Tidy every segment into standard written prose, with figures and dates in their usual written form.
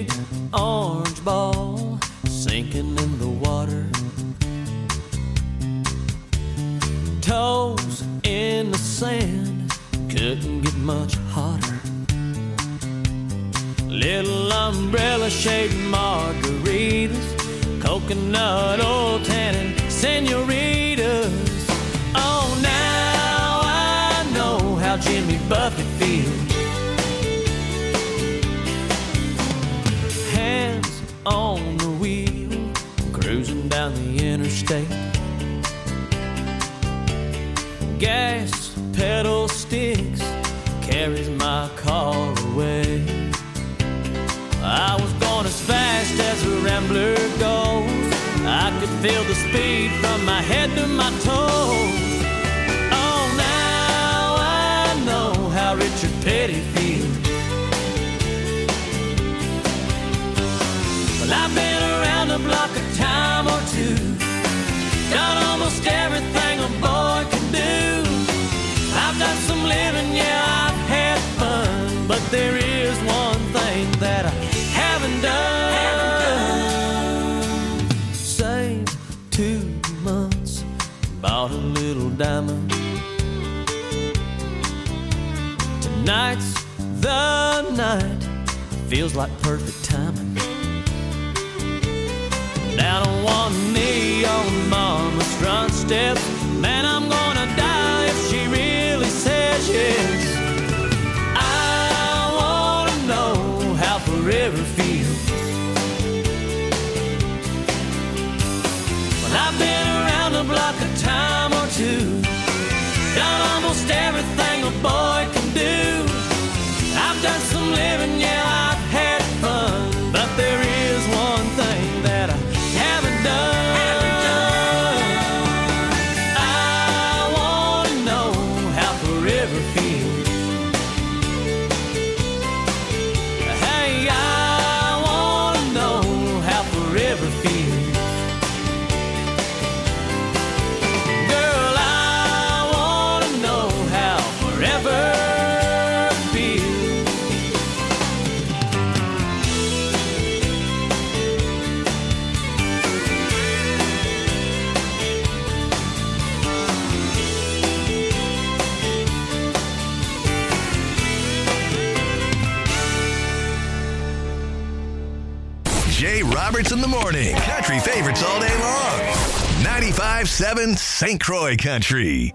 big orange ball sinking in the water. Toes in the sand, couldn't get much hotter. Little umbrella-shaped margaritas, coconut oil tanning senoritas. Oh, now I know how Jimmy Buffett feels. Hands on the wheel, cruising down the interstate. Gas pedal sticks, carries my car away. I was going as fast as a rambler goes. I could feel the speed from my head to my toes. Oh, now I know how Richard Petty feels. Well, I've been around the block a time or two, done almost everything a boy can do. I've done some living, yeah, I've had fun, but there is one thing that I haven't done. Saved 2 months, bought a little diamond. Tonight's the night, feels like perfect timing. Down on one knee on mama's front steps, man, I'm gonna die if she really says yes. I wanna know how forever feels. Well, I've been around the block a time or two, done almost everything a boy can do. I've done some living, yeah, I've had fun, but there is one thing that I haven't done. I wanna know how forever feels. Hey, I wanna know how forever feels. Girl, I wanna know how forever feels. Jay Roberts in the morning. Country favorites all day long. 95.7 St. Croix Country.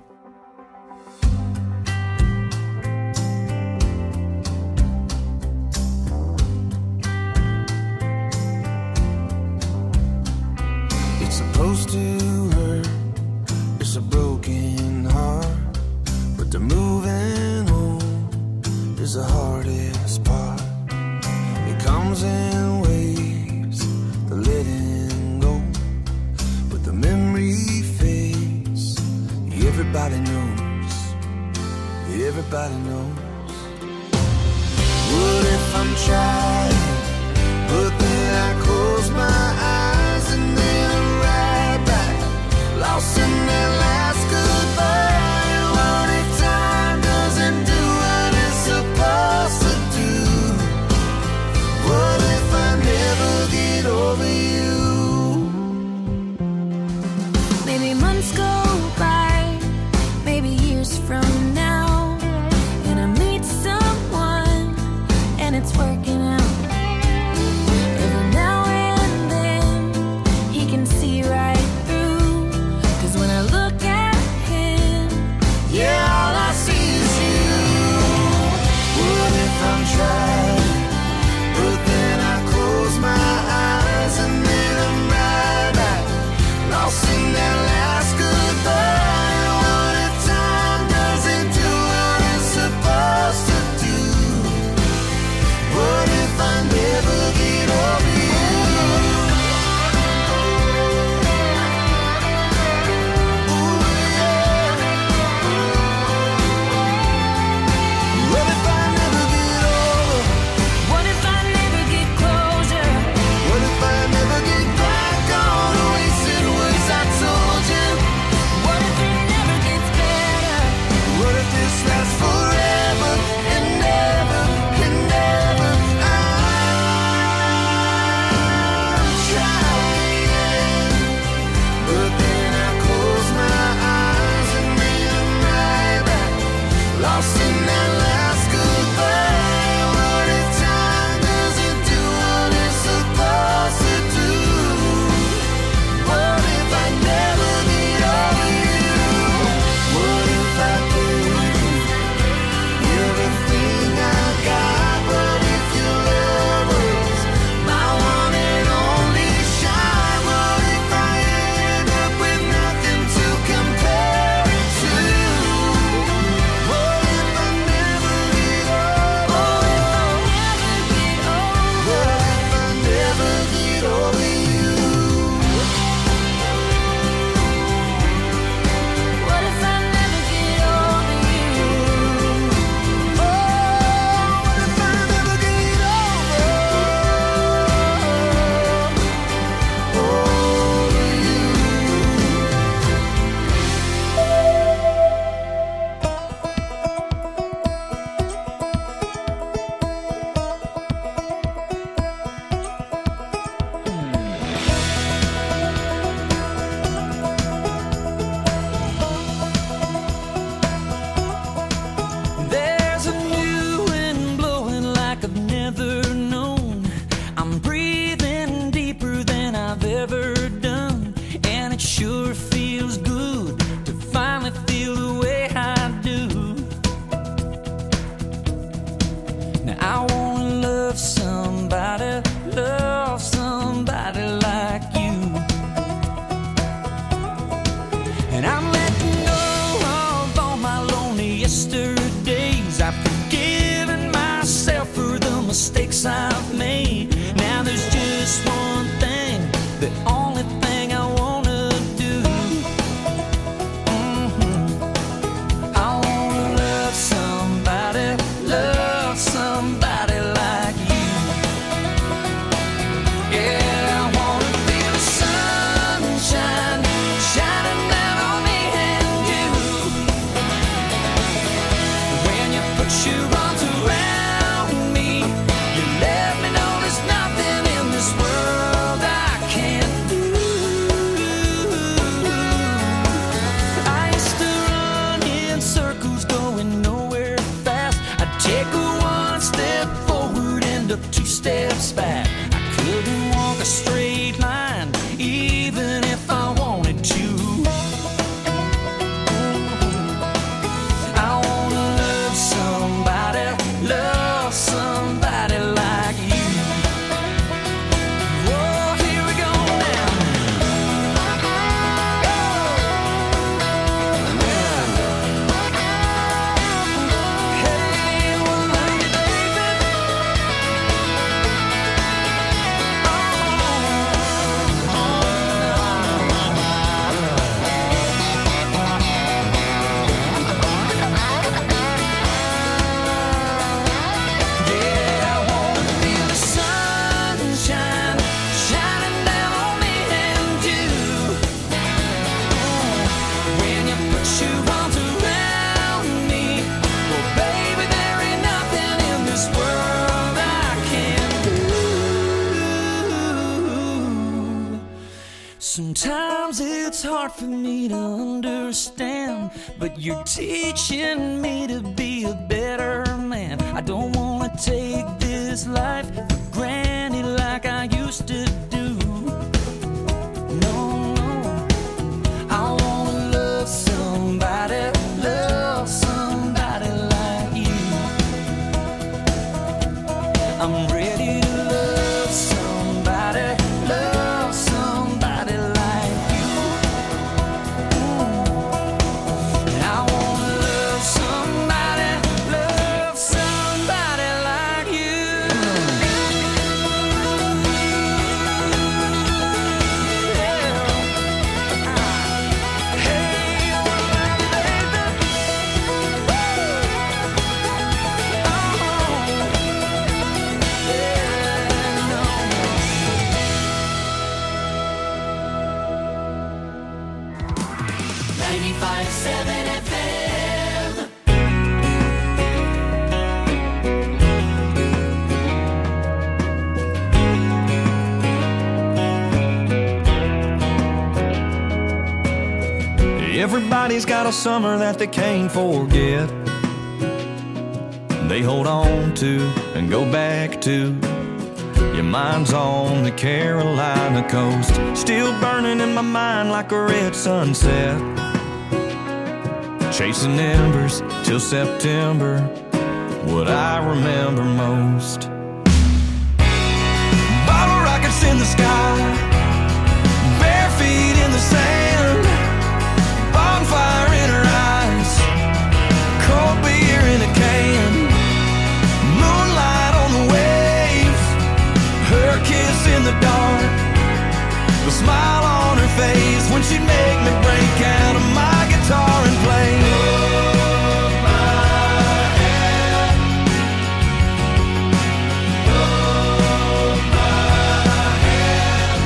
It's supposed to hurt, it's a broken heart, but the moving on is the hardest part. It comes in waves, the letting go, but the memory fades. Everybody knows, everybody knows. What if I'm trying, but then I close my eyes and then I'm right back, lost in that last goodbye. What if time doesn't do what it's supposed to do? What if I never get over you? Maybe months go by, maybe years from now, and I meet someone and it's working out. I've made. Now there's just one thing, the only thing I wanna do. I wanna love somebody like you. Yeah, I wanna feel the sunshine shining down on me and you. When you put your arms around me, you let me know there's nothing in this world I can't do. I used to run in circles going nowhere fast. I'd take one step forward, end up two steps back. I couldn't walk a straight line even if I wanted to. I wanna love somebody like you. Whoa, here we go now. Hey, well, love you, baby. Yeah, I wanna feel the sunshine shining down on me and you. When you put your arms around me, well, baby, there ain't nothing in this world I can't do. Sometimes it's hard for me to understand, but you're teaching me to be a better man. I don't wanna take this life for granted like I used to do. No, no. I wanna love somebody like you. I'm ready to love somebody like you. I wanna love somebody like you. Everybody's got a summer that they can't forget. They hold on to and go back to. Your mind's on the Carolina coast, still burning in my mind like a red sunset. Chasing embers till September, what I remember most. Bottle rockets in the sky, bare feet in the sand, bonfire in her eyes, cold beer in a can, moonlight on the waves, her kiss in the dark, the smile on her face when she'd make me break out of my guitar and play. Hold my hand, hold my hand.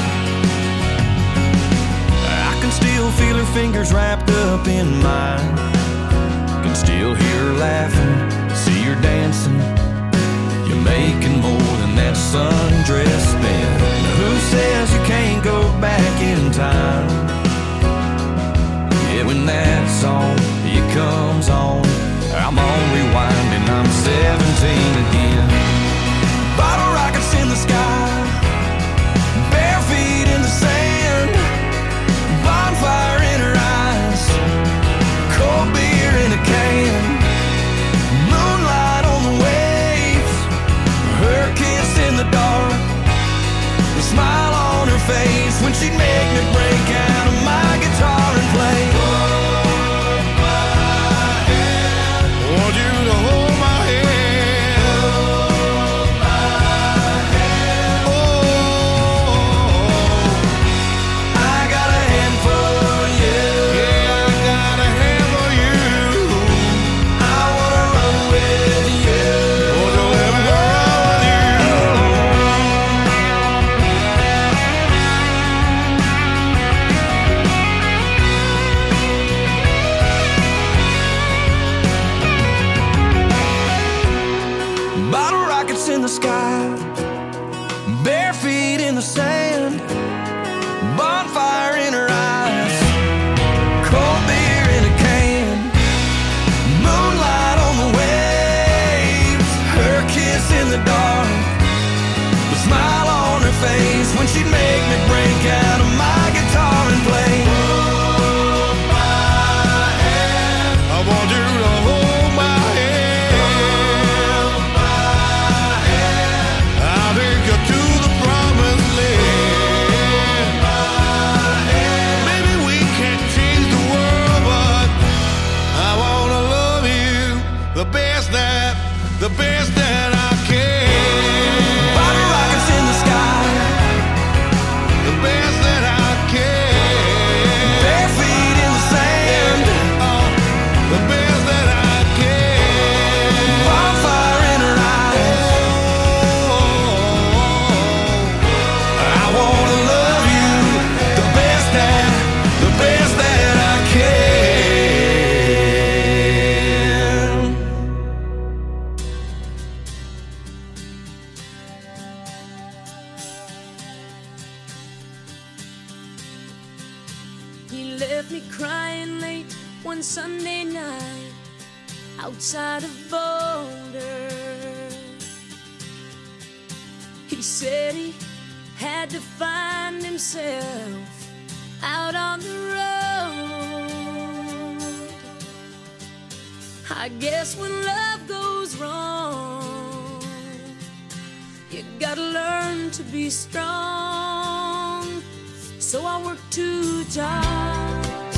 I can still feel her fingers wrapped up in mine, can still hear her laughing, see her dancing. You're making more than that sundress spent. Now who says you can't go back in time? Yeah, when that song, it comes on, I'm on rewind and I'm 17 again. Bottle rockets in the sky, bare feet in the sand, bonfire in her eyes, cold beer in a can, moonlight on the waves, her kiss in the dark, the smile on her face when she'd make me break out of my guitar and play. Hold my hand, want you to hold my hand, hold my she'd make me break out of my guitar and play. Hold my hand. I want you to hold my hand. Hold my hand. I'll take you to the promised land. Hold my hand. Maybe we can't change the world, but I wanna love you the best that I can. Bottle rockets in the sky, the best that I can. Bare feet in the sand, oh, the best that I can. Bonfire in her eyes, oh, I wanna love you the best that I can. He left me crying late one Sunday night outside of Boulder. He said he had to find himself out on the road. I guess when love goes wrong, you gotta learn to be strong. So I worked 2 jobs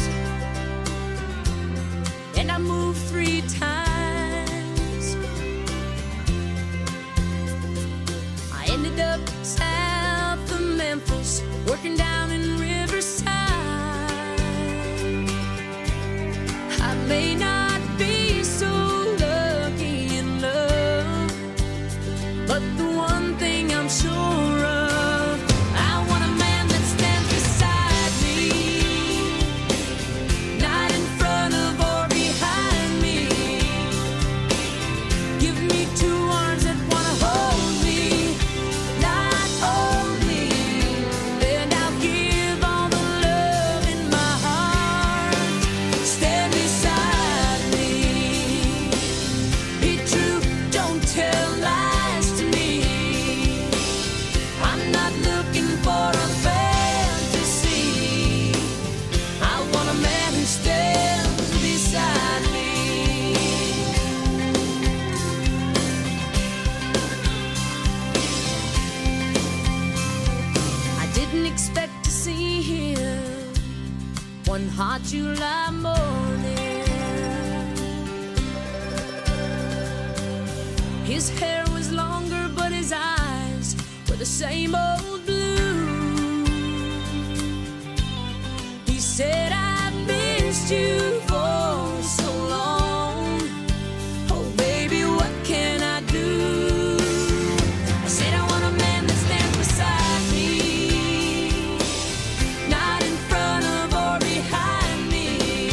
and I moved 3 times. I ended up south of Memphis, working down in Riverside. I may not be so lucky in love, but the one thing I'm sure of, I want a man that stands beside me, not in front of or behind me. Give me 2 arms that wanna hold me, not hold me, and I'll give all the love in my heart. Stand beside me. Be true, don't tell lies to me. I'm not looking for a fantasy. I want a man who stands beside me. I didn't expect to see him one hot July morning. His hair was longer, but his eyes were the same old blue. He said, I've missed you for so long. Oh, baby, what can I do? I said, I want a man that stands beside me, not in front of or behind me.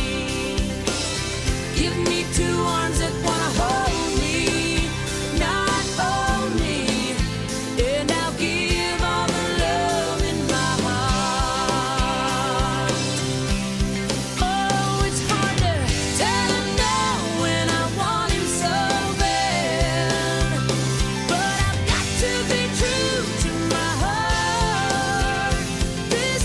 Give me 2 arms that wanna hold me, not own me, and I'll give all the love in my heart. Oh, it's hard to tell him no when I want him so bad, but I've got to be true to my heart this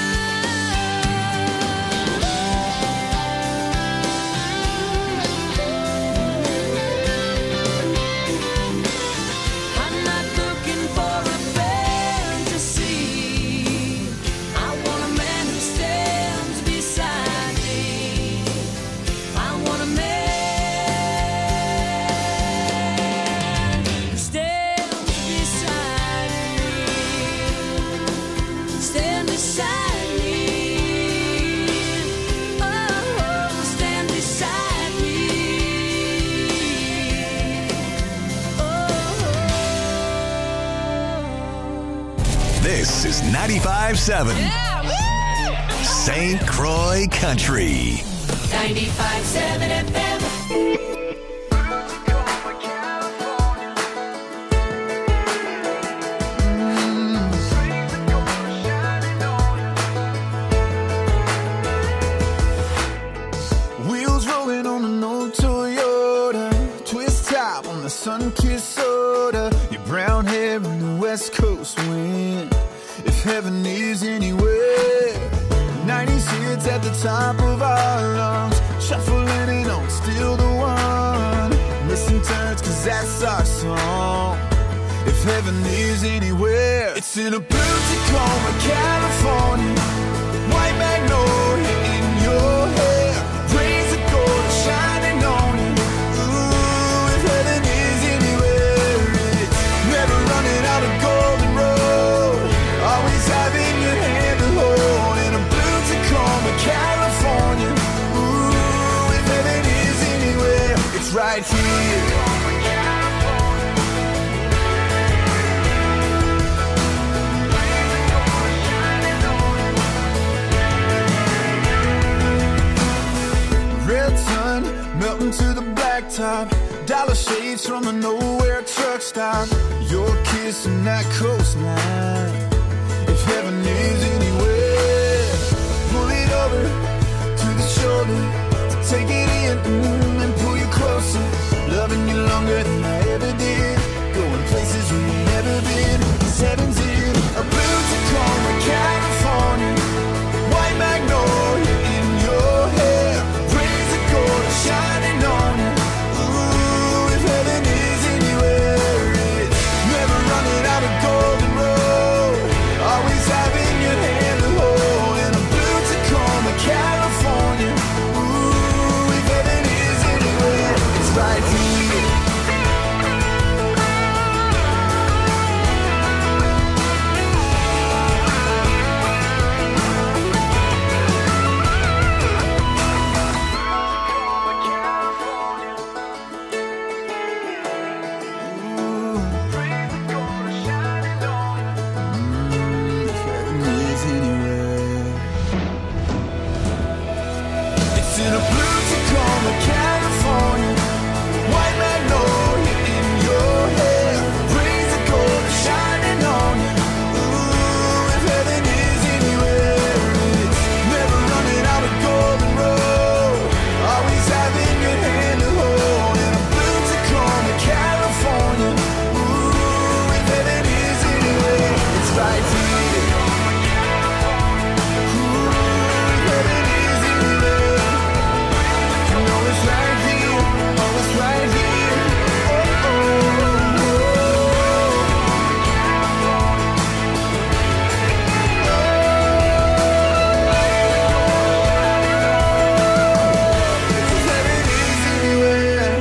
time. I'm not looking for a fantasy. I want a man who stands beside me. I want a man who stands beside me. Stand beside me. Oh, stand beside me. This is 95.7 St. Croix Country. 95.7 FM. Wheels rolling on an old Toyota, twist top on the sun-kissed soda, your brown hair in the West Coast wind. if heaven is anywhere. 90s hits at the top of our lungs, shuffling it on, still the one. Missing turns, cause that's our song. If heaven is anywhere, it's in a blue Tacoma, California. White magnolia in your hair, rays of gold shining on you. Ooh, if heaven is anywhere, it's never running out of golden road, always having your hand to hold. In a blue Tacoma, California. Ooh, if heaven is anywhere, it's right here. Red sun melting to the blacktop, dollar shades from a nowhere truck stop. Your kiss and that coastline, if heaven is anywhere. Pull it over to the shoulder to take it in, and pull you closer. Loving you longer than I ever did, going places we've never been. 'Cause heaven's in a blue Tacoma, California. White magnolia in your hair, shining on you. Ooh, if heaven is anywhere, it's never running out of golden road, always having your hand to hold. In a blue Tacoma, California. Ooh, if heaven is anywhere, it's right here. In a blue Tacoma, California. White magnolia in your hair, rays of gold shining on you. Ooh, if heaven is anywhere, it's never running out of golden road, always having your hand to hold. In a blue Tacoma, California. Ooh, if heaven is anywhere, it's right here. Ooh, if heaven is anywhere, it's right here, oh, it's right here. Oh, oh, if heaven is anywhere.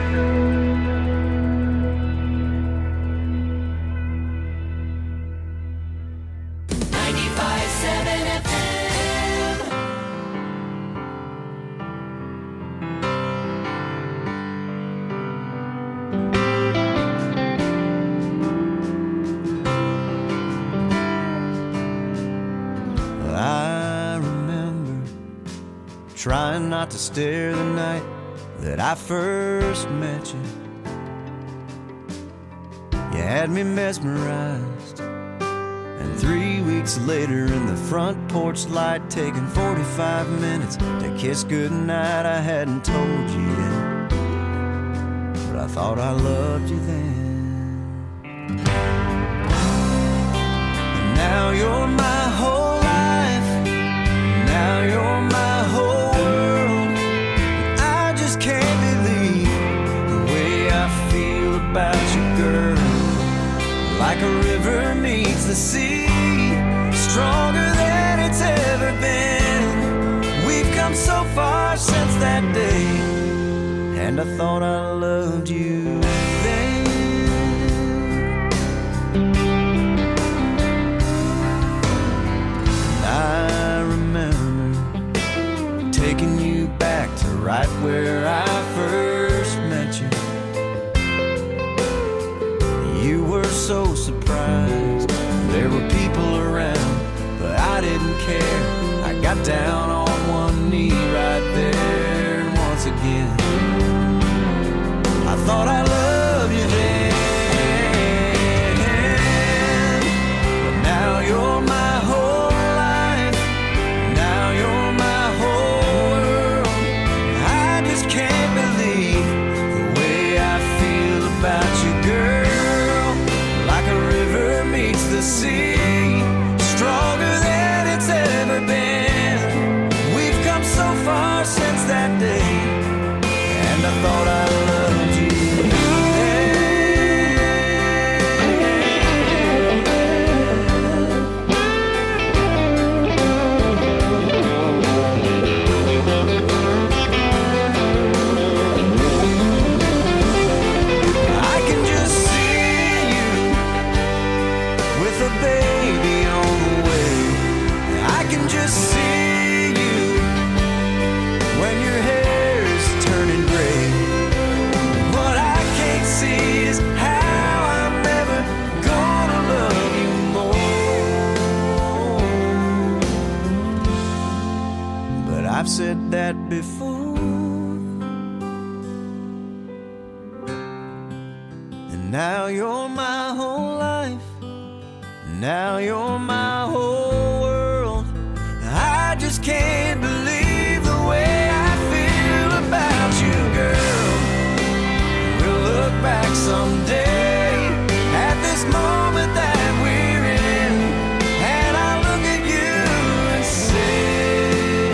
I remember trying not to stare the night that I first met you. You had me mesmerized, and 3 weeks later in the front porch light, taking 45 minutes to kiss goodnight. I hadn't told you yet, but I thought I loved you then. And now you're my whole life, now you're my whole world. I just can't believe the way I feel about you, girl. Like a river meets the sea, stronger than it's ever been. We've come so far since that day, and I thought I loved you then. I remember taking you back to right where I first met you. You were so surprised, there were people around, but I didn't care. I got down on one knee right there once again. I thought I loved you then, but now you're my whole life, now you're my whole world. I just can't believe the way I feel about you, girl. Like a river meets the sea, thought I loved you. I can just see you with a baby on the way. I can just see you when your hair's turning gray. What I can't see is how I'm never gonna love you more. But I've said that before, and now you're my whole life. Now you're my whole world. I just can't believe the way I feel about you, girl. We'll look back someday at this moment that we're in, and I'll look at you and say,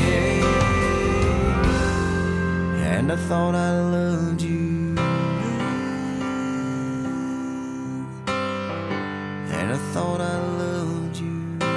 and I thought I loved you. And I thought I loved you.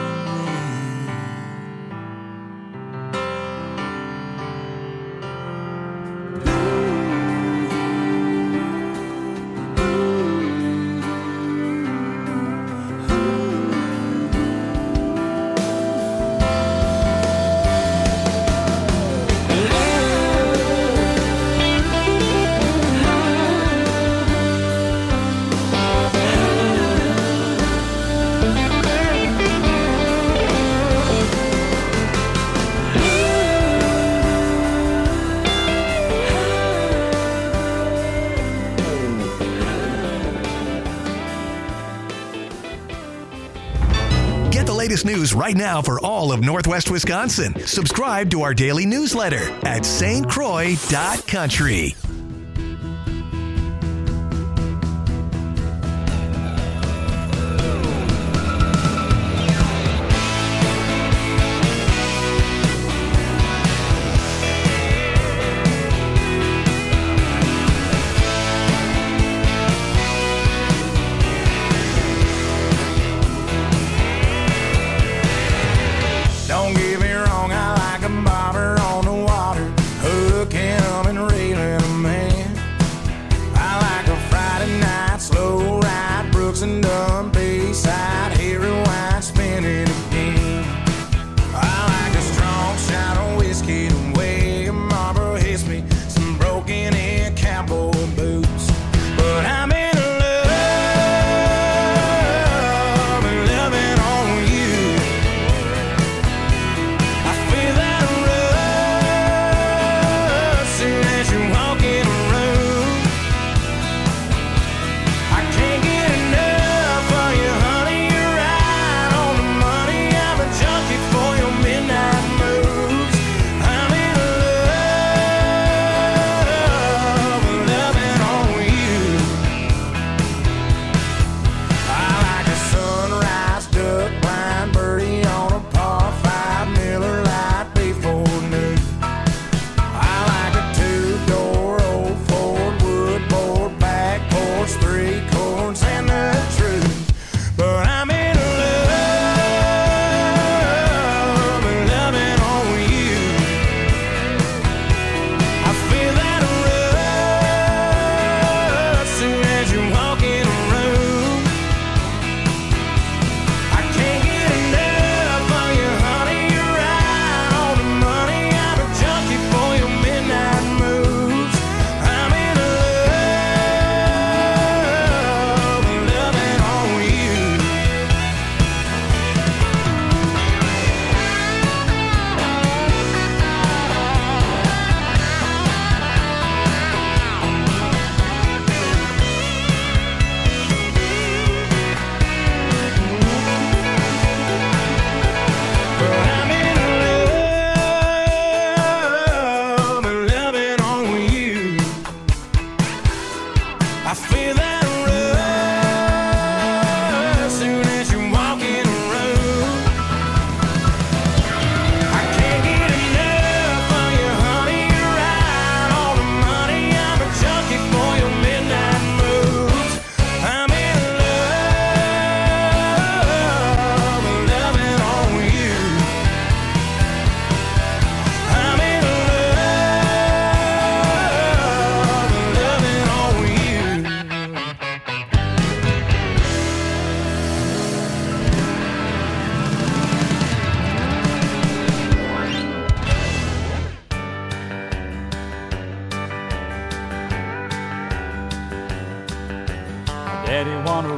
Get the latest news right now for all of Northwest Wisconsin. Subscribe to our daily newsletter at stcroix.country. Don't get me wrong, I like a bobber on the water, hooking 'em and reeling 'em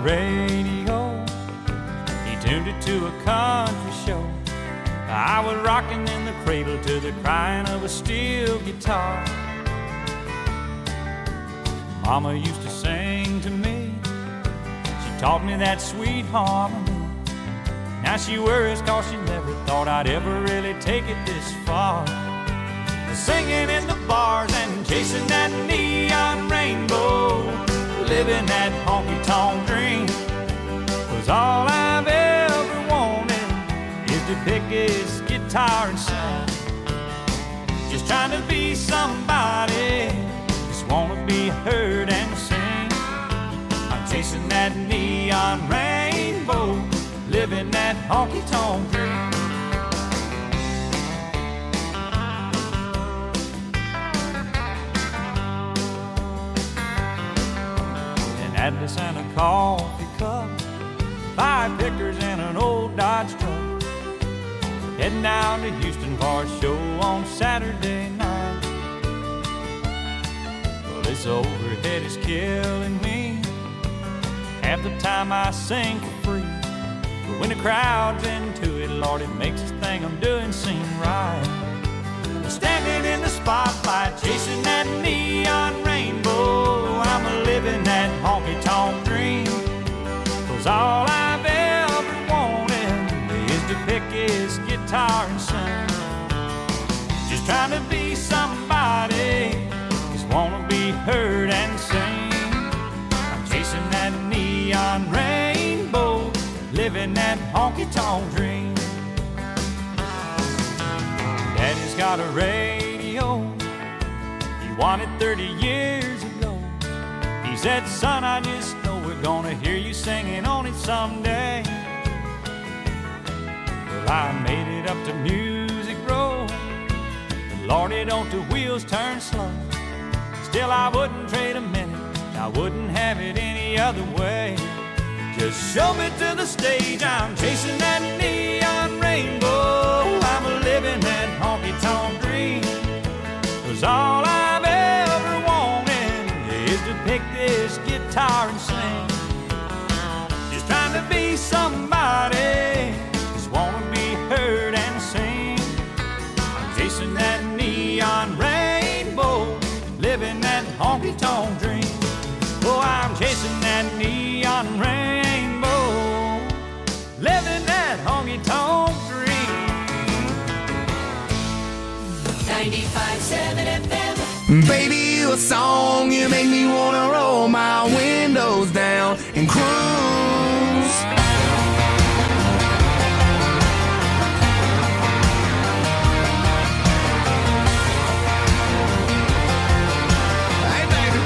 radio. He tuned it to a country show. I was rocking in the cradle to the crying of a steel guitar. Mama used to sing to me. She taught me that sweet harmony. Now she worries 'cause she never thought I'd ever really take it this far. Singing in the bars and chasing that neon rainbow, living that honky-tonk dream. 'Cause all I've ever wanted is to pick his guitar and sing. Just trying to be somebody, just wanna be heard and sing. I'm chasing that neon rainbow, living that honky-tonk dream. Atlas and a coffee cup, 5 pickers and an old Dodge truck. Heading down to Houston for a show on Saturday night. Well, this overhead is killing me. Half the time I sing for free, but when the crowd's into it, Lord, it makes this thing I'm doing seem right. Standing in the spotlight, chasing that neon rainbow, I'm a living that honky-tonk dream. 'Cause all I've ever wanted is to pick his guitar and sing. Just trying to be somebody, just wanna be heard and sing. I'm chasing that neon rainbow, living that honky-tonk dream. Daddy's got a radio, he won it 30 years ago. He said, son, I just know we're gonna hear you singing on it someday. Well, I made it up to Music Row. Lordy, don't the wheels turn slow. Still, I wouldn't trade a minute, I wouldn't have it any other way. Just show me to the stage, I'm chasing that neon rainbow. I'm a living that honky-tonk dream. 'Cause all I've ever wanted is to pick this guitar and sing. Just trying to be somebody, just wanna be heard and sing. I'm chasing that neon rainbow, living that honky-tonk dream. Oh, I'm chasing that neon rainbow, living that honky-tonk dream. 95.7 FM. Baby, you a song, you make me wanna roll my windows down and cruise. Hey, baby.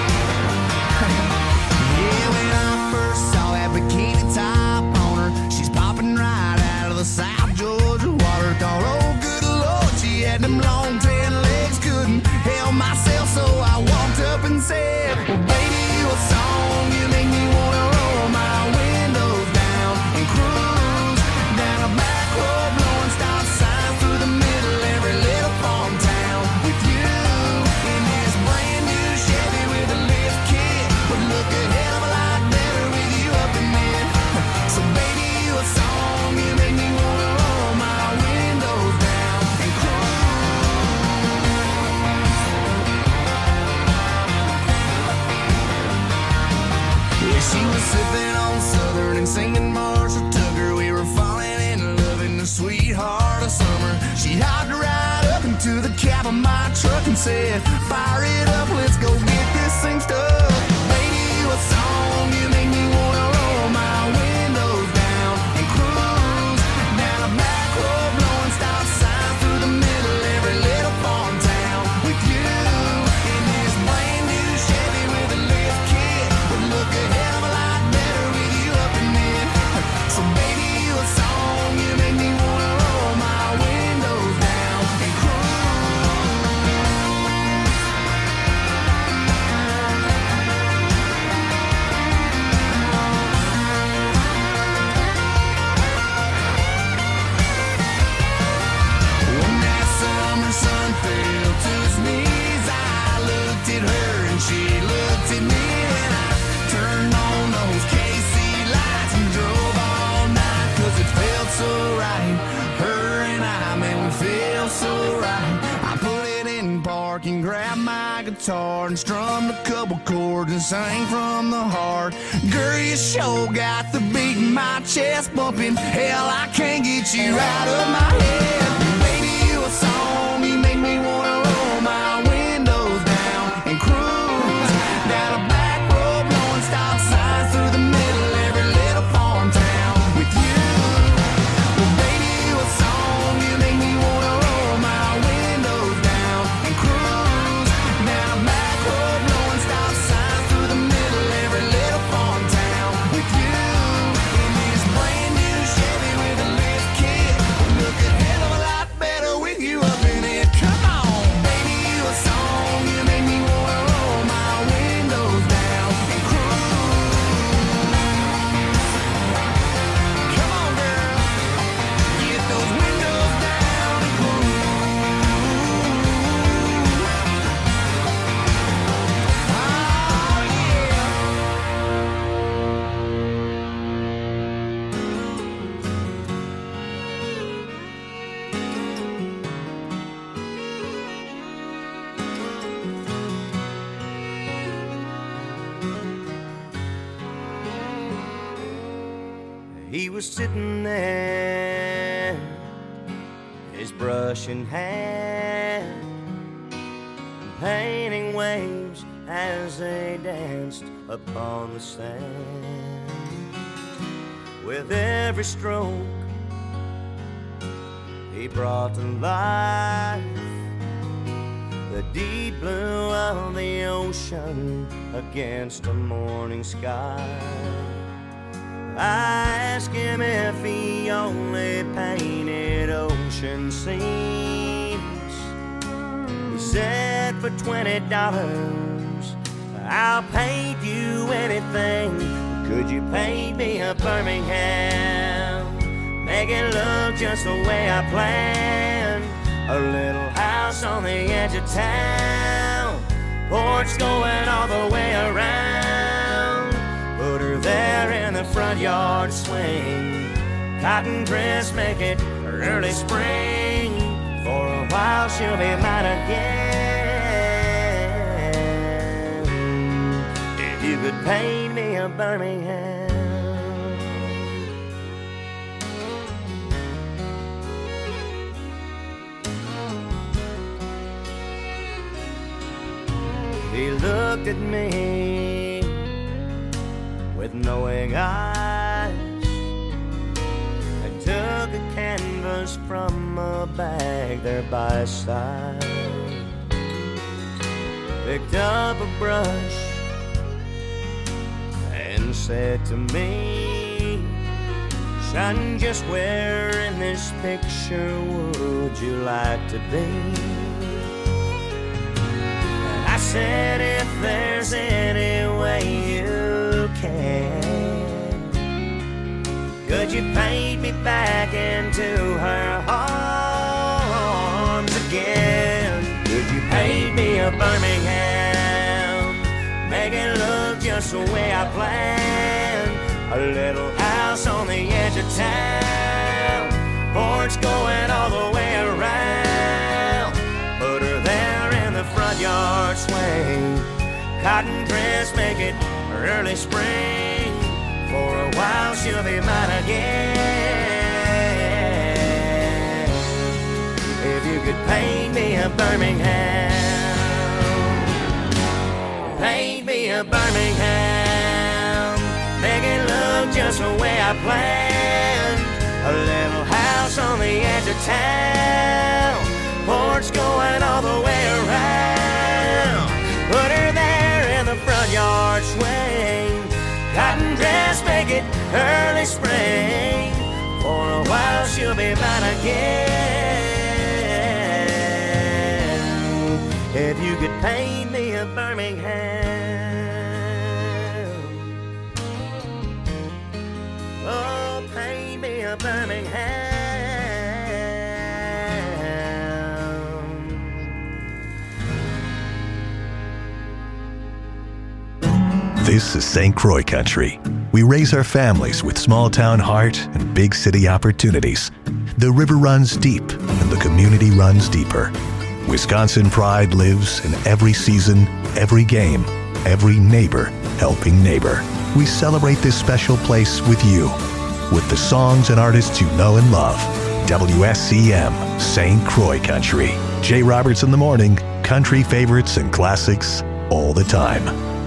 Yeah, when I first saw that bikini top on her, she's popping right out of the South Georgia water. Thought, oh, good Lord, she had them long tan legs, couldn't help myself, so I walked up and said, well, baby, you a song, you make me wanna roll my windows down and cruise down a back road, blowing stop signs through the middle every little farm town with you in this brand new Chevy with a lift kit. Would look a hell of a lot better with you up in it. So baby, you a song, you make me wanna roll my windows down and cruise. Yeah, she was sipping on Southern and singing Marshall Tucker. We were falling in love in the sweetheart of summer. She hopped right up into the cab of my truck and said, fire it up, let's go get this thing stuck. Baby, you a song, you make me wanna roll my windows down and cruise down a back road, blowing stop signs through the middle every little farm town with you in this brand new Chevy with a lift kit. Would look a hell of a lot better with you up in it. So baby, you a song, you make me wanna roll my windows down and cruise. park and grabbed my guitar and strummed a couple chords and sang from the heart. Girl, you sure got the beat in my chest bumping. Hell, I can't get you out of my head. Baby, you a song, you make me wanna roll my windows down and cruise down a back road, blowing stop signs through the middle of every little farm town with you. Well, baby, you a song, you make me wanna roll my windows down and cruise down a back road, blowing stop signs through the middle of every little farm town with you. In this brand new Chevy with a lift kit, look a hell of a lot better with you up in it. Come on, baby, you a song, you make me wanna roll my windows down and cruise. Come on, girl, get those windows down and cruise. Oh, yeah. He was sitting there, his brush in hand, painting waves as they danced upon the sand. With every stroke, he brought to life the deep blue of the ocean against a morning sky. I asked him if he only painted ocean scenes. He said for $20 I'll paint you anything. Could you paint me a Birmingham? Make it look just the way I planned. A little house on the edge of town, porch going all the way around. Put her there in the front yard swing, cotton dress, make it early spring. For a while she'll be mine again. If you could paint me a Birmingham. He looked at me with knowing eyes and took a canvas from a bag there by his side. Picked up a brush and said to me, "Son, just where in this picture would you like to be?" I said, "If there's any way you can, could you paint me back into her arms again? Could you paint me a Birmingham? Make it look just the way I planned. A little house on the edge of town, porch going all the way around. Put her there in the front yard swing, cotton dress, make it early spring. For a while she'll be mine again. If you could paint me a Birmingham, paint me a Birmingham. Make it look just the way I planned. A little house on the edge of town, porch going all the way around. Put her there in the front yard swing, cotton dress, make it early spring. For a while she'll be mine again. If you could paint me a Birmingham, oh, paint me a Birmingham. This is St. Croix country. We raise our families with small town heart and big city opportunities. The river runs deep and the community runs deeper. Wisconsin pride lives in every season, every game, every neighbor helping neighbor. We celebrate this special place with you, with the songs and artists you know and love. WSCM, St. Croix Country. Jay Roberts in the morning, country favorites and classics all the time.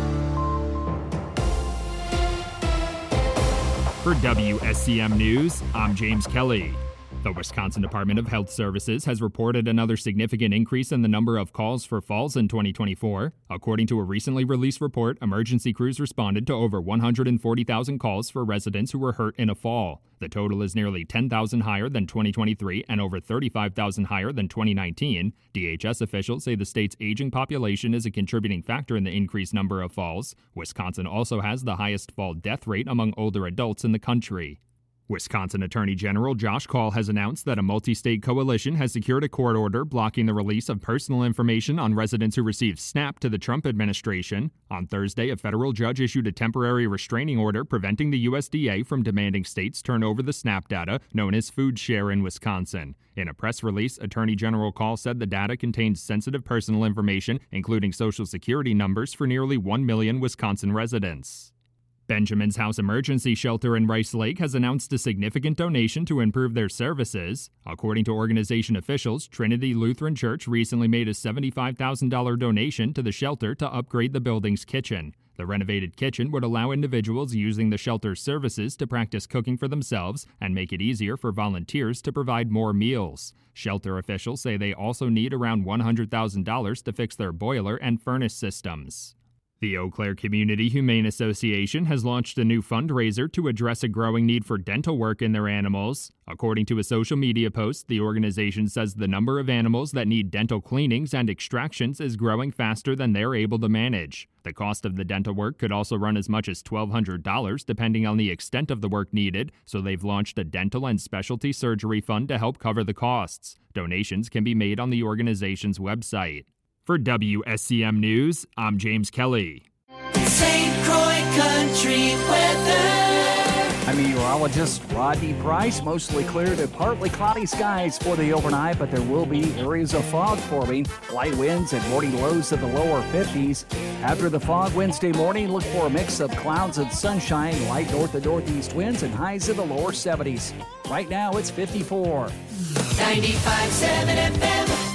For WSCM News, I'm James Kelly. The Wisconsin Department of Health Services has reported another significant increase in the number of calls for falls in 2024. According to a recently released report, emergency crews responded to over 140,000 calls for residents who were hurt in a fall. The total is nearly 10,000 higher than 2023 and over 35,000 higher than 2019. DHS officials say the state's aging population is a contributing factor in the increased number of falls. Wisconsin also has the highest fall death rate among older adults in the country. Wisconsin Attorney General Josh Kaul has announced that a multi-state coalition has secured a court order blocking the release of personal information on residents who received SNAP to the Trump administration. On Thursday, a federal judge issued a temporary restraining order preventing the USDA from demanding states turn over the SNAP data, known as Food Share in Wisconsin. In a press release, Attorney General Kaul said the data contains sensitive personal information, including Social Security numbers for nearly 1 million Wisconsin residents. Benjamin's House Emergency Shelter in Rice Lake has announced a significant donation to improve their services. According to organization officials, Trinity Lutheran Church recently made a $75,000 donation to the shelter to upgrade the building's kitchen. The renovated kitchen would allow individuals using the shelter's services to practice cooking for themselves and make it easier for volunteers to provide more meals. Shelter officials say they also need around $100,000 to fix their boiler and furnace systems. The Eau Claire Community Humane Association has launched a new fundraiser to address a growing need for dental work in their animals. According to a social media post, the organization says the number of animals that need dental cleanings and extractions is growing faster than they're able to manage. The cost of the dental work could also run as much as $1,200 depending on the extent of the work needed, so they've launched a dental and specialty surgery fund to help cover the costs. Donations can be made on the organization's website. For WSCM News, I'm James Kelly. St. Croix Country weather. I'm meteorologist Rodney Price. Mostly clear to partly cloudy skies for the overnight, but there will be areas of fog forming. Light winds and morning lows in the lower 50s. After the fog Wednesday morning, look for a mix of clouds and sunshine, light north and northeast winds, and highs in the lower 70s. Right now, it's 54. 95.7 FM.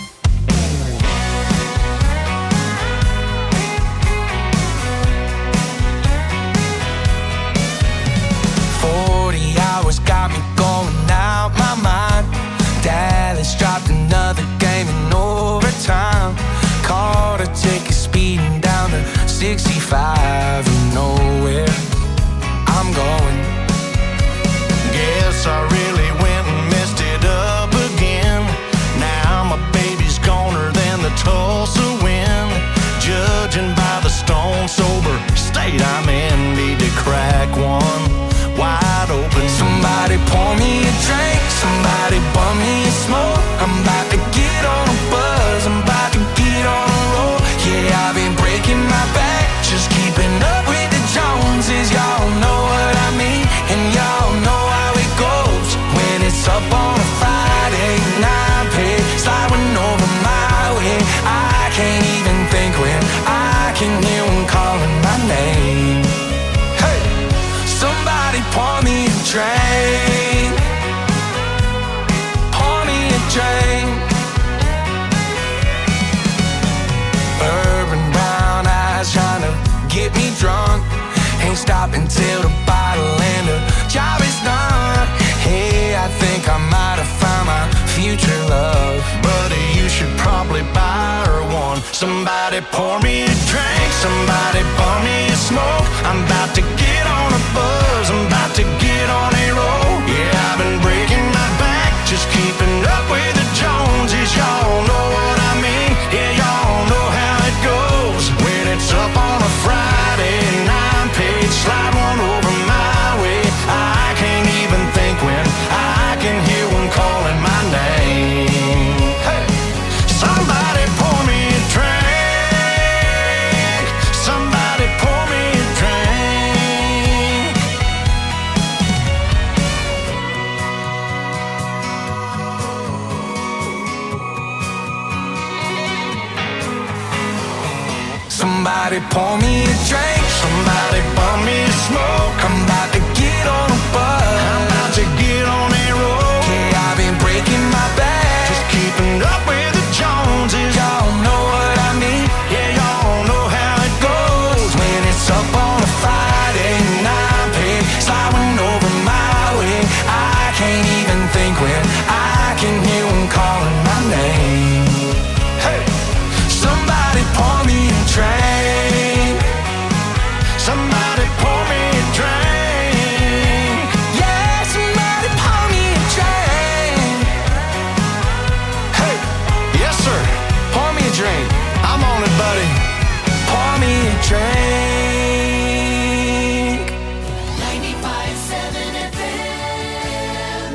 40 hours got me going out my mind. Dallas dropped another game in overtime. Caught a ticket speeding down to 65 and nowhere I'm going. Guess I really went and messed it up again. Now my baby's goner than the Tulsa wind. Judging by the stone sober state I'm in, need to crack one wide open. Somebody pour me a drink, somebody bum me a smoke. I'm about to get on a buzz, I'm about to get on a roll. Yeah, I've been breaking my back, just keeping up with the Joneses. Y'all know what I mean, and y'all know how it goes. When it's up on a Friday, 9 pay, sliding over my way. I can't even think when I can hear one calling my name. Hey, somebody pour me a drink, pour me a drink. Urban brown eyes trying to get me drunk. Ain't stopping till the bottle and the job is done. Hey, I think I might have found my future love. Buddy, you should probably buy her one. Somebody pour me a drink, somebody pour me a smoke. I'm about to get on a buzz, I'm about to get on a roll. Yeah, I've been breaking my back, just keeping up with the Joneses. Y'all know what I mean, yeah, y'all know how it goes. When it's up on a Friday, 9-page, slide one over my way. I can't even think when I can hear one calling my name. Hey, somebody pour me a drink. Somebody pour me a drink, somebody bum me a smoke. I'm about to get on a bus, I'm about to get on a road. Yeah, I've been breaking my back, just keeping up with the Joneses. Y'all know what I mean, yeah, y'all know how it goes. When it's up on a Friday night, pig sliding over my way, I can't even think when I can hear them calling my name. Hey, somebody pour me a drink, somebody pour me a drink. Yeah, somebody pour me a drink. Hey, yes sir, pour me a drink. I'm on it, buddy. Pour me a drink. 95.7 FM.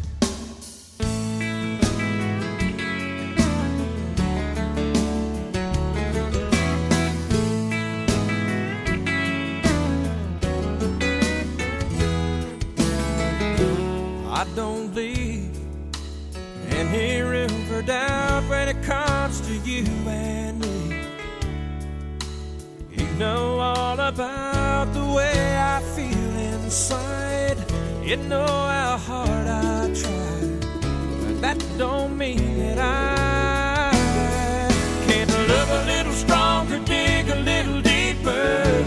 I don't leave any room for doubt when it comes to you and me. You know all about the way I feel inside. You know how hard I try, but that don't mean that I can't love a little stronger, dig a little deeper,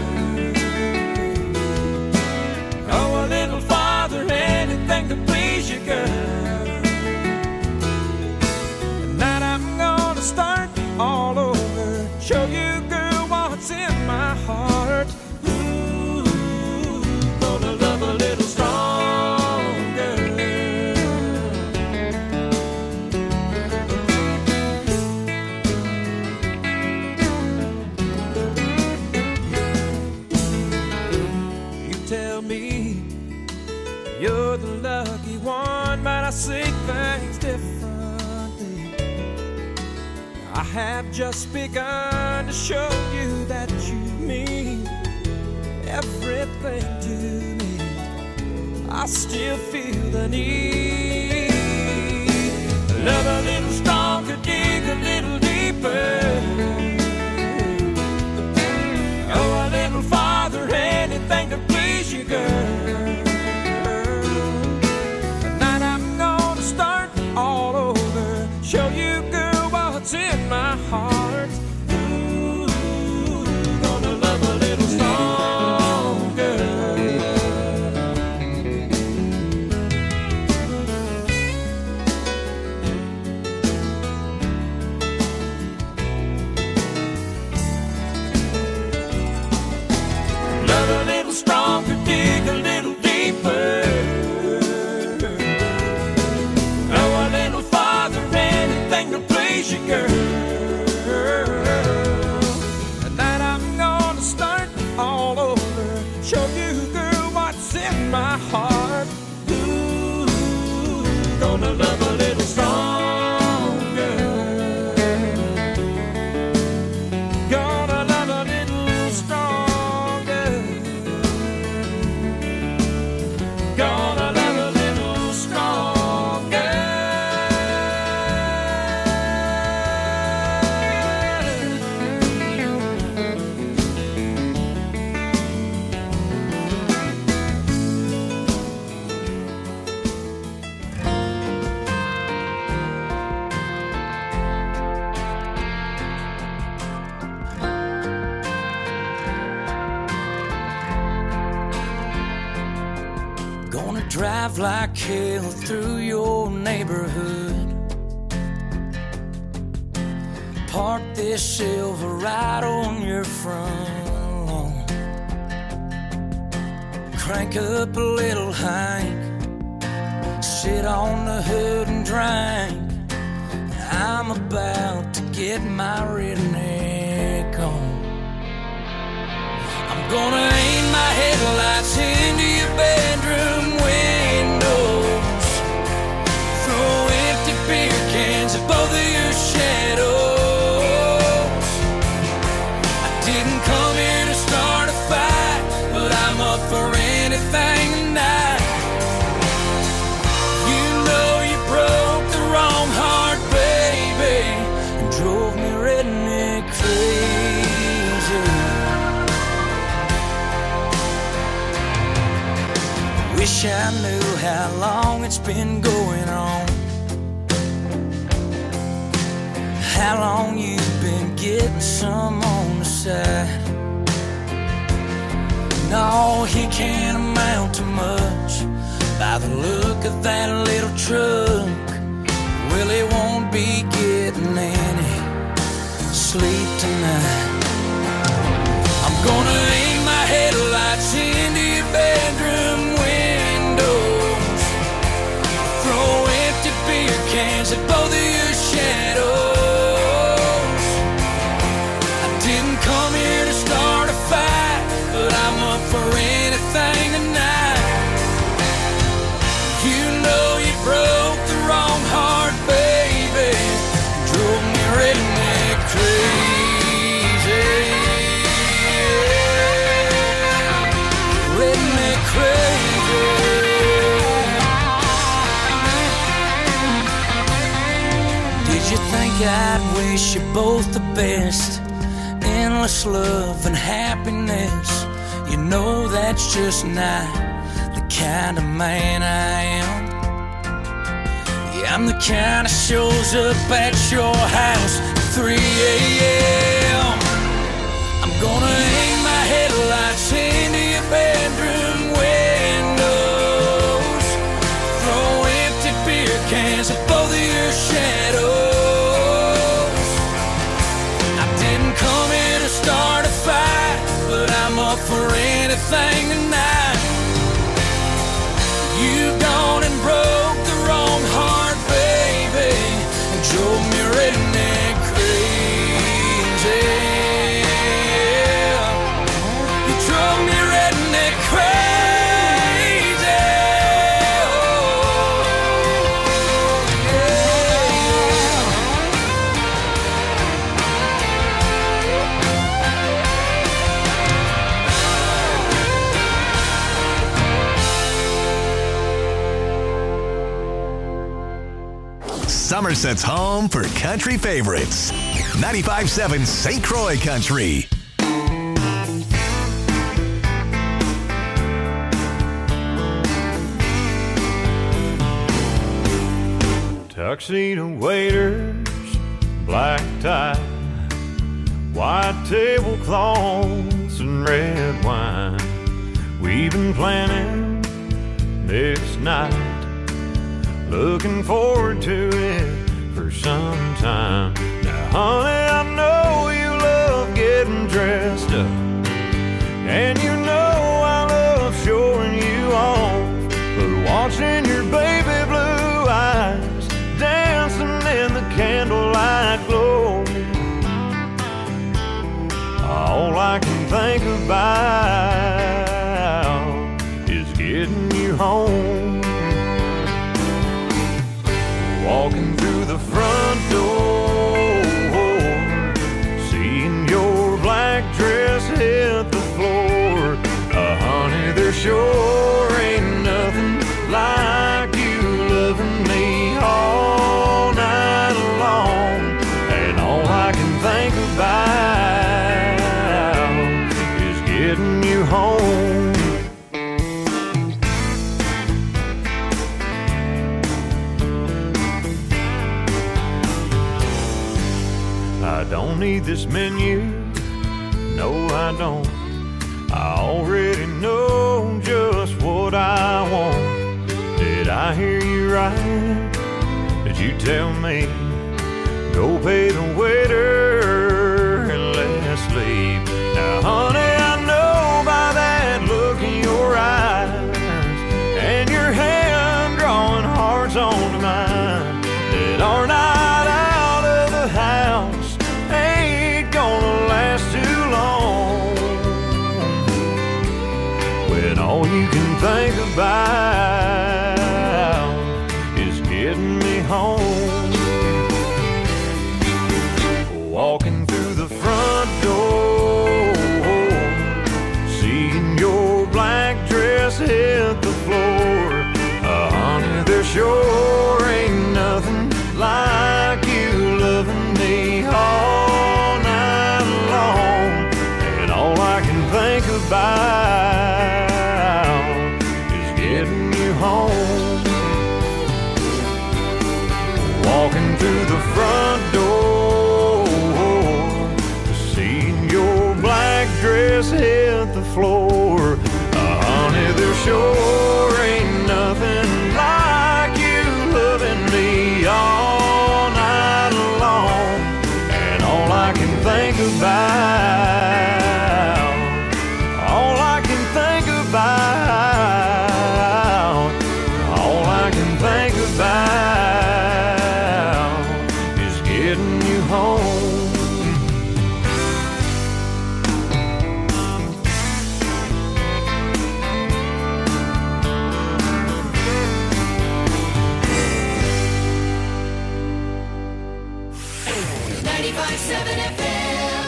go a little farther, anything to please you, girl. Tonight I'm gonna start all over, show you, girl, what's in my heart. Ooh, gonna love a little stronger. You tell me you're the lucky one, but I see things differently. I have just begun to show you that you mean everything to me. I still feel the need. Love a little stronger, dig a little deeper, go a little farther, anything to please you, girl. Tonight I'm gonna start all over, show you, girl, what's in my heart. Ooh, gonna love a little stronger. Love a little stronger, dig a little deeper, go a little farther, anything to please you, girl. Tonight I'm gonna start all over, show you, girl, what's in my heart. Ooh, gonna love a little stronger, gonna love a little stronger, gonna love a little stronger. Gonna drive like hell through your neighborhood, park this Silverado on your front lawn, crank up a little Hank, sit on the hood and drink. I'm about to get my redneck on. I'm gonna aim my headlights into your bedroom windows, throw empty beer cans at both of your shadows. I didn't come here to start a fight, but I'm up for anything tonight. You know you broke the wrong heart, baby, and drove me redneck crazy. wish I knew how long it's been going on. How long you've been getting some on the side. No, he can't amount to much by the look of that little truck. Well, he won't be getting any sleep tonight. I'm gonna aim my headlights into your bedroom windows, throw empty beer cans at both of your shadows. I didn't come here to start a fight, but I'm up for anything tonight. You know you broke the wrong heart, baby. Drove me redneck crazy. Redneck crazy. Did you think I'd wish you both the best? Endless love and happiness. You know that's just not the kind of man I am. Yeah, I'm the kind that shows up at your house at 3 a.m. I'm gonna aim my headlights into your bedroom windows, throw empty beer cans at both of your shadows. I didn't come here to start a fight, but I'm up for anything tonight. You've gone and broke the wrong heart, baby, and drove me redneck crazy. You drove me redneck crazy. Oh, yeah. Somerset's home for country favorites. 95.7 St. Croix Country. Tuxedo waiters, black tie, white tablecloths and red wine. We've been planning this night, looking forward to it for some time. Now, honey, I know you love getting dressed up, and you know I love showing you off. But watching your baby blue eyes dancing in the candlelight glow, all I can think about is getting you home. Walking through the front door, seeing your black dress hit the floor. Honey, there sure ain't nothing like you loving me all night long. And all I can think about is getting you home. I don't need this menu, no I don't. I already know just what I want. Did I hear you right? Did you tell me go pay the waiter and let's leave? Now honey, I know by that look in your eyes and your hand drawing hearts onto mine that our night out of the house ain't gonna last too long, when all you can think about is getting me home. Walking through the front door, seeing your black dress hit the floor. Honey, there sure through the front door, seeing your black dress hit the floor. Honey, there sure ain't nothing like you loving me all night long. And all I can think about, all I can think about, all I can think about is getting you home. 95.7 FM.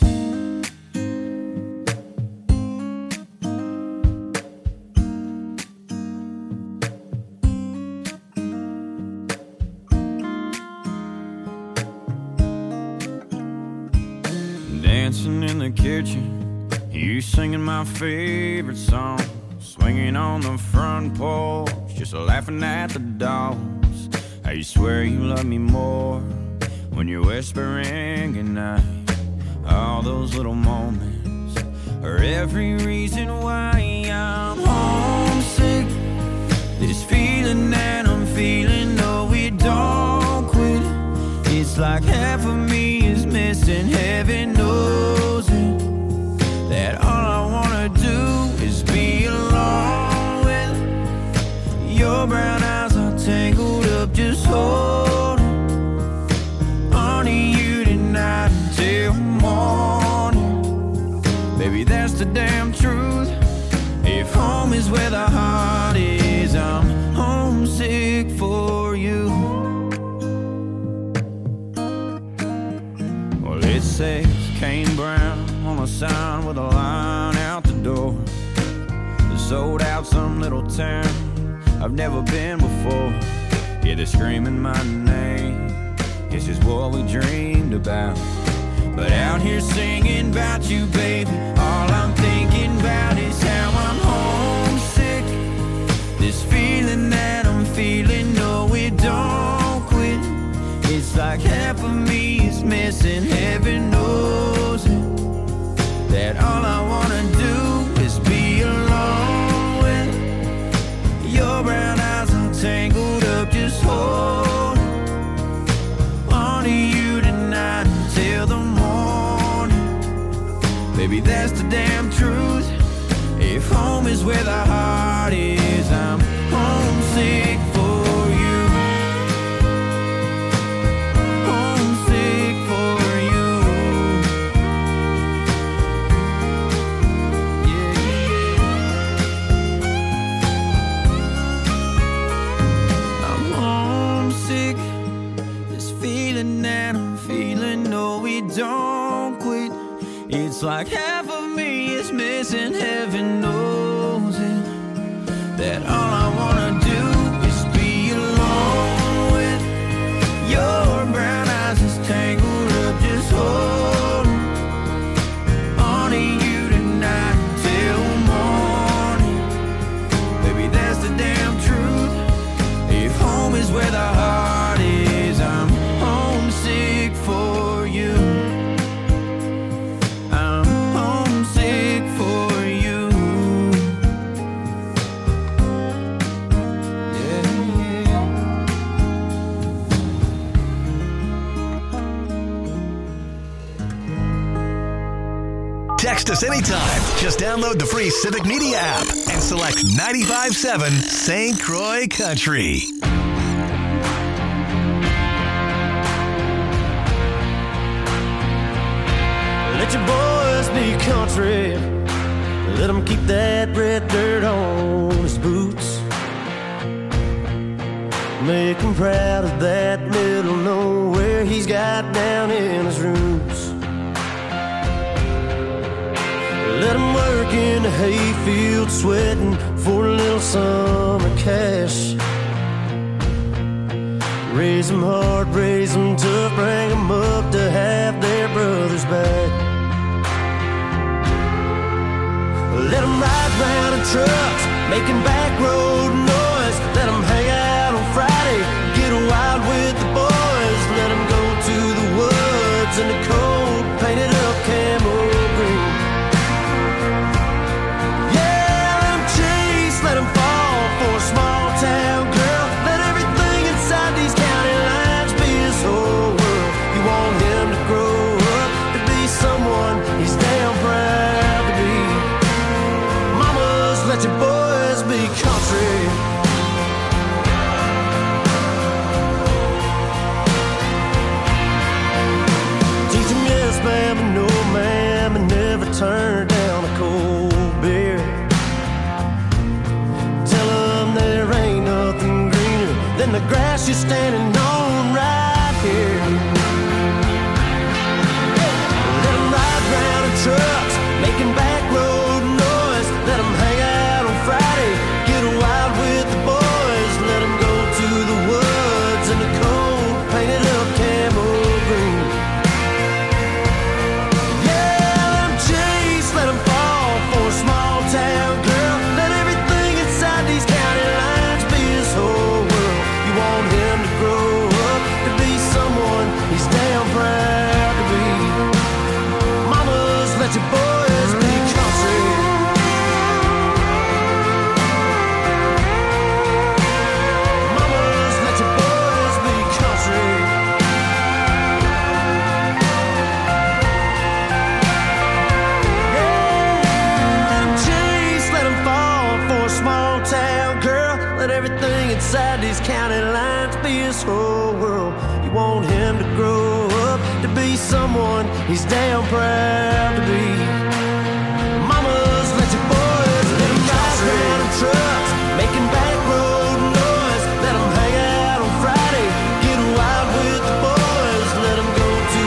Dancing in the kitchen, you singing my favorite song, swinging on the front porch, just laughing at the dogs. I swear you love me more when you're whispering goodnight. All those little moments are every reason why I'm homesick. This feeling that I'm feeling, no, we don't quit. It's like half of me is missing, heaven knows it. That all I wanna do is be alone with your brown eyes are tangled up, just holding on to you tonight until morning. Baby, that's the damn truth. If home is where the heart is, I'm homesick for you. Well, it says Kane Brown on a sign with a line out the door. Sold out some little town I've never been before. Yeah, they're screaming my name. This is what we dreamed about. But out here singing about you, baby, all I'm thinking about is how I'm homesick. This feeling that I'm feeling, no, we don't quit. It's like half of me is missing, heaven knows it. That all I wanna do is be alone with your brown eyes are tangled up, just hold on to you tonight until the morning. Baby, that's the damn truth. If home is where the heart is, I'm homesick for you. Homesick for you. Yeah, yeah. I'm homesick. This feeling that I'm feeling, no, we don't quit. It's like half of me is missing, heaven knows it. That all I wanna do is be alone with your brown eyes is tangled up, just holding on to you tonight until morning. Baby, that's the damn truth. If home is where the heart is, I'm homesick for you. I'm homesick for you. Yeah, yeah. Text us anytime. Just download the free Civic Media app and select 95.7 St. Croix Country. Let your boys be country. Let them keep that red dirt on his boots. Make him proud of that middle nowhere he's got down in his roots. Let him work in the hayfield sweating for a little summer cash. Raise them hard, raise them tough, bring them up to have their brothers back. Let them ride round in trucks, making back road noise. Let them hang out on Friday, get wild with the boys. grass you're standing on right here. Let them ride round in trucks, making back road noise. Let them hang out on Friday, get wild with the boys. Let them go to the woods in the cold, painted up camo green. Yeah, let them chase, let them fall for a small town girl. Let everything inside these county lines be his whole world. You want him to grow up to be someone he's damn proud to be. Mamas, let your boys be country. Mamas, let your boys be country. Yeah, let him chase, let him fall for a small town girl. Let everything inside these county lines be his whole world. You want him to grow up to be someone he's damn proud to be. Mamas, let your boys let him ride around in trucks.